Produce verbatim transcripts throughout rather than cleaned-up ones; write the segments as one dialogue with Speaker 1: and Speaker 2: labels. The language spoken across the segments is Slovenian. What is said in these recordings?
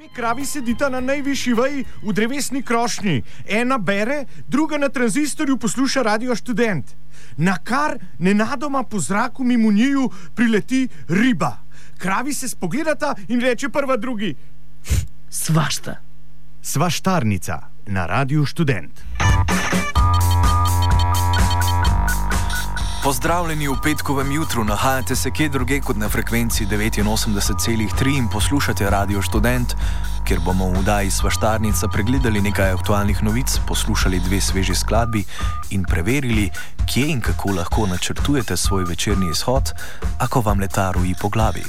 Speaker 1: Dve kravi sedita na najvišji veji v drevesni krošnji. Ena bere, druga na tranzistorju posluša Radio Študent. Na kar nenadoma po zraku mimo njiju prileti riba. Kravi se spogledata in reče prva drugi:
Speaker 2: Svašta.
Speaker 1: Svaštarnica na Radio Študent.
Speaker 3: Pozdravljeni v petkovem jutru, nahajate se kje druge kot na frekvenci devetinosemdeset celih tri in poslušate Radio Študent, kjer bomo v vdaji Svaštarnica pregledali nekaj aktualnih novic, poslušali dve sveži skladbi in preverili, kje in kako lahko načrtujete svoj večerni izhod, ako vam leta roji po glavi.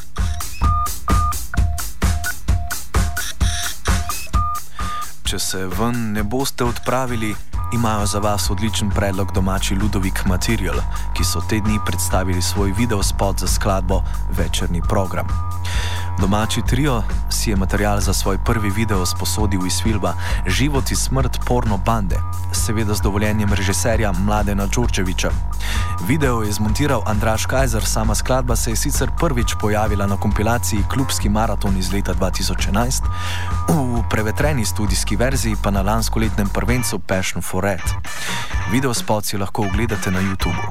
Speaker 3: Če se ven ne boste odpravili, imajo za vas odličen predlog domači Ludovik Material, ki so te dni predstavili svoj videospot za skladbo Večerni program. Domači trio si je material za svoj prvi video sposodil iz filma Život i smrt porno bande, seveda z dovoljenjem režiserja Mladena Đorđevića. Video je zmontiral Andraž Kajzer, sama skladba se je sicer prvič pojavila na kompilaciji Klubski maraton iz leta dva tisoč enajst, v prevetreni studijski verziji pa na lanskoletnem prvencu Passion for Red. Videospot si lahko ogledate na YouTubu.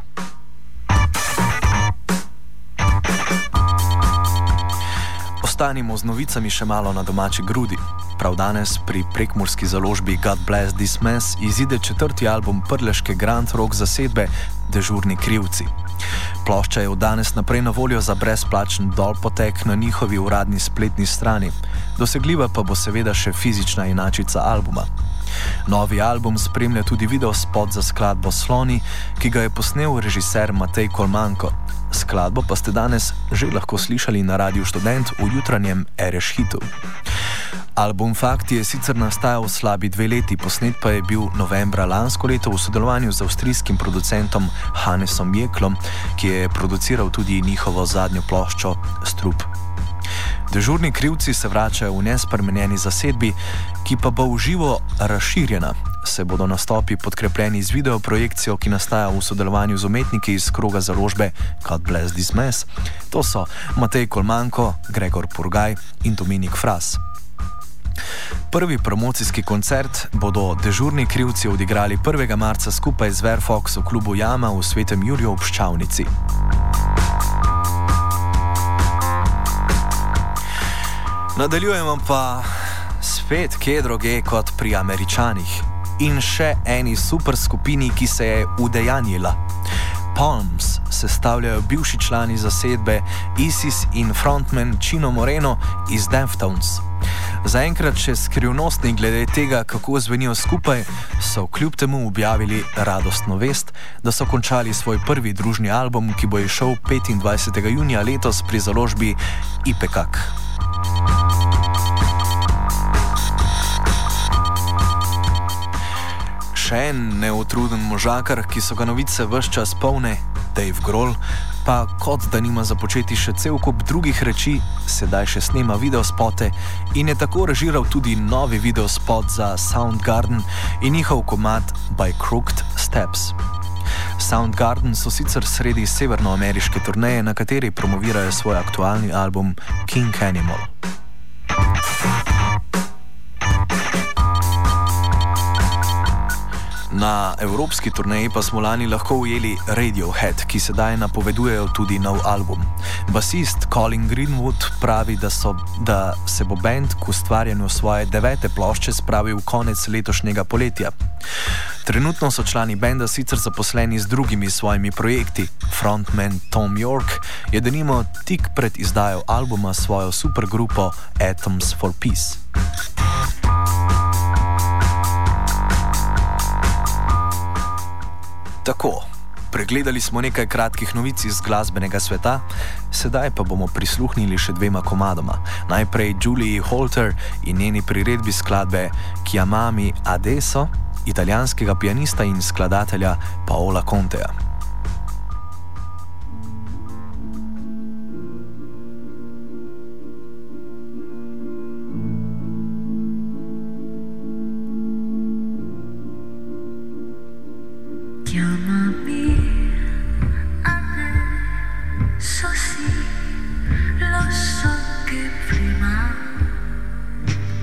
Speaker 3: Ostanimo z novicami še malo na domači grudi. Prav danes pri prekmurski založbi God Bless This Mess izide četrti album prleške grand rock zasedbe Dežurni krivci. Plošča je od danes naprej na voljo za brezplačen dolpotek na njihovi uradni spletni strani. Dosegljiva pa bo seveda še fizična inačica albuma. Novi album spremlja tudi videospot za skladbo Sloni, ki ga je posnel režiser Matej Kolmanko. Skladbo pa ste danes že lahko slišali na Radiu Študent v jutranjem Ereš hitu. Album Fakti je sicer nastajal slabi dve leti, posnet pa je bil novembra lansko leto v sodelovanju z avstrijskim producentom Hannesom Jeklom, ki je produciral tudi njihovo zadnjo ploščo Strup. Dežurni krivci se vračajo v nespremenjeni zasedbi, ki pa bo v živo razširjena. Se bodo nastopi podkrepljeni z videoprojekcijo, ki nastaja v sodelovanju z umetniki iz kroga založbe God Bless This Mess. To so Matej Kolmanko, Gregor Purgaj in Dominik Fras. Prvi promocijski koncert bodo Dežurni krivci odigrali prvega marca skupaj z Verfox v klubu Jama v Svetem Juriju ob Ščavnici. Nadaljujemo pa spet kje druge kot pri Američanih in še eni super skupini, ki se je udejanjila. Palms sestavljajo bivši člani zasedbe Isis in frontman Chino Moreno iz Deftones. Zaenkrat še skrivnostni glede tega, kako zvenijo skupaj, so kljub temu objavili radostno vest, da so končali svoj prvi družni album, ki bo izšel petindvajsetega junija letos pri založbi Ipekak. Še en neutruden možakar, ki so ga novice ves čas polne, Dave Grohl, pa kot da nima započeti še cel kup drugih reči, sedaj še snema videospote in je tako režiral tudi novi videospot za Soundgarden in njihov komad By Crooked Steps. Soundgarden so sicer sredi severnoameriške turneje, na kateri promovirajo svoj aktualni album King Animal. Na evropski turneji pa smo lani lahko ujeli Radiohead, ki sedaj napovedujejo tudi nov album. Basist Colin Greenwood pravi, da, so, da se bo band k ustvarjanju svoje devete plošče spravil konec letošnjega poletja. Trenutno so člani benda sicer zaposleni z drugimi svojimi projekti. Frontman Tom York je denimo tik pred izdajo albuma svojo supergrupo Atoms for Peace. Tako, pregledali smo nekaj kratkih novic iz glasbenega sveta, sedaj pa bomo prisluhnili še dvema komadoma. Najprej Julie Holter in njeni priredbi skladbe Chiamami Adesso, italijanskega pianista in skladatelja Paola Contea.
Speaker 4: So sì, lo so che prima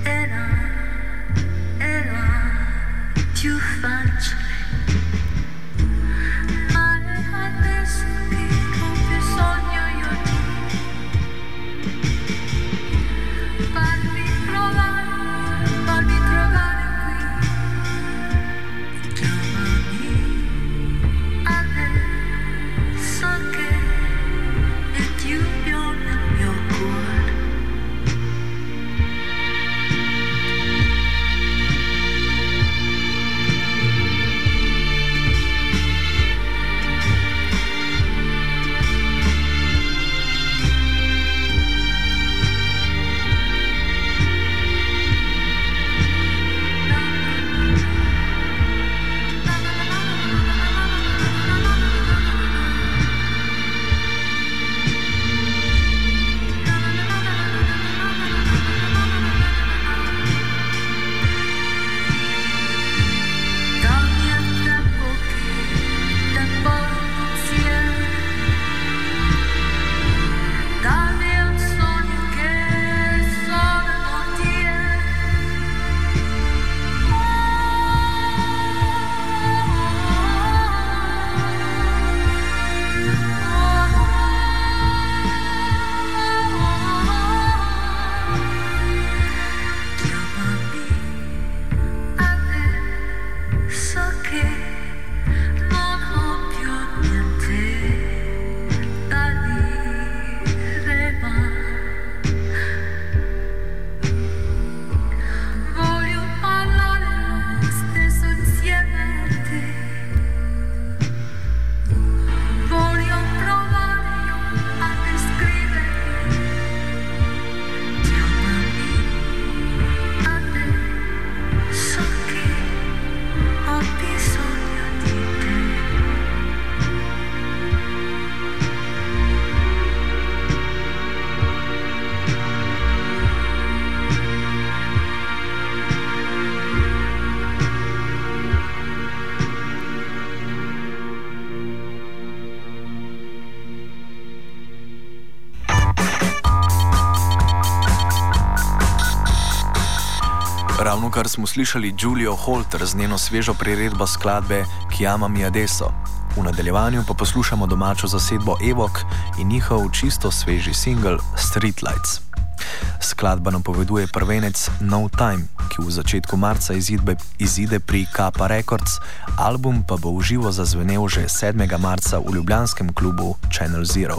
Speaker 3: Ravno kar smo slišali Julio Holter z njeno svežo priredbo skladbe Chiama mi adesso. V nadaljevanju pa poslušamo domačo zasedbo Evok in njihov čisto sveži singel Streetlights. Skladba napoveduje prvenec No Time, ki v začetku marca izide, izide pri Kappa Records, album pa bo v živo zazvenel že sedmega marca v ljubljanskem klubu Channel Zero.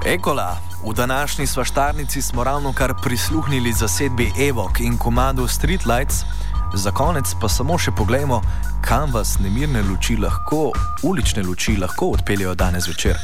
Speaker 3: Ekola, v današnji svaštarnici smo ravno kar prisluhnili zasedbi Evok in komadu Streetlights, za konec pa samo še poglejmo, kam vas nemirne luči lahko, ulične luči lahko odpeljejo danes večer.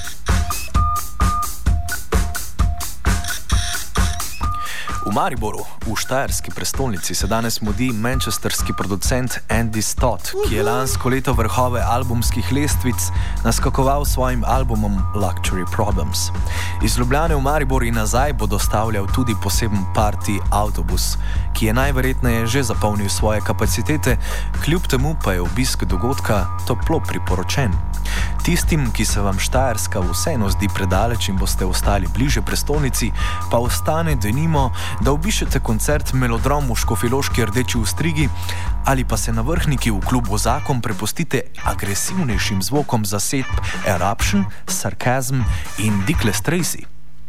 Speaker 3: V Mariboru, v štajerski prestolnici, se danes mudi manchesterski producent Andy Stott, ki je lansko leto vrhove albumskih lestvic naskakoval s svojim albumom Luxury Problems. Iz Ljubljane v Maribor in nazaj bo dostavljal tudi poseben party avtobus, ki je najverjetneje že zapolnil svoje kapacitete, kljub temu pa je obisk dogodka toplo priporočen. Tistim, ki se vam Štajerska vseeno zdi predaleč in boste ostali bliže prestolnici, pa ostane denimo, da obišete koncert Melodrom v Škofjeloški Rdeči Ostrigi ali pa se na Vrhniki v klubu Zakon prepustite agresivnejšim zvokom zasedb Eruption, Sarcasm in Dickless Tracy.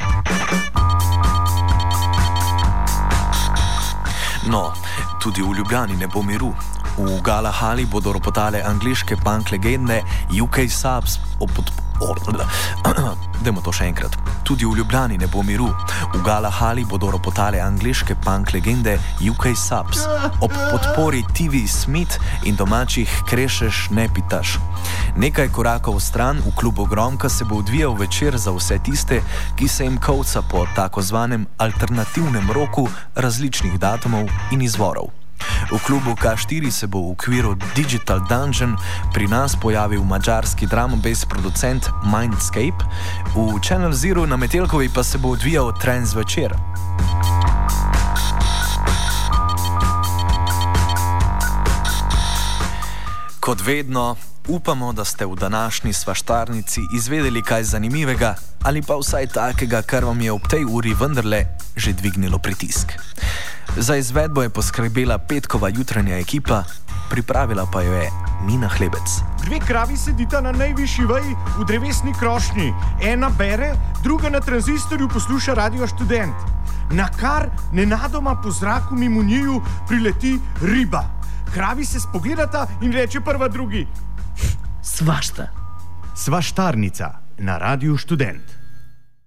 Speaker 3: No, tudi v Ljubljani ne bo miru. V Gala Hali bodo ropotale angleške punk legende U K Subs ob podpori. Dajmo to še enkrat. Tudi v Ljubljani ne bo miru. V Gala Hali bodo ropotale angleške punk legende U K Subs ob podpori T V Smith in domačih Krešeš ne pitaš. Nekaj korakov stran v klubu Gromka se bo odvijal večer za vse tiste, ki se jim kolca po tako zvanem alternativnem roku različnih datumov in izvorov. V klubu K štiri se bo v okviru Digital Dungeon pri nas pojavil mađarski drum and bass producent Mindscape, v Channel Zero na Metelkovi pa se bo odvijal trance večer. Kot vedno, upamo, da ste v današnji svaštarnici izvedeli kaj zanimivega ali pa vsaj takega, kar vam je ob tej uri vendarle že dvignilo pritisk. Za izvedbo je poskrbela petkova jutranja ekipa, pripravila pa jo je Nina Hlebec.
Speaker 1: Dve kravi sedita na najvišji veji v drevesni krošnji. Ena bere, druga na tranzistorju posluša Radio Študent. Nakar nenadoma po zraku mimo njiju prileti riba. Kravi se spogledata in reče prva drugi:
Speaker 2: Svašta.
Speaker 1: Svaštarnica na Radio Študent.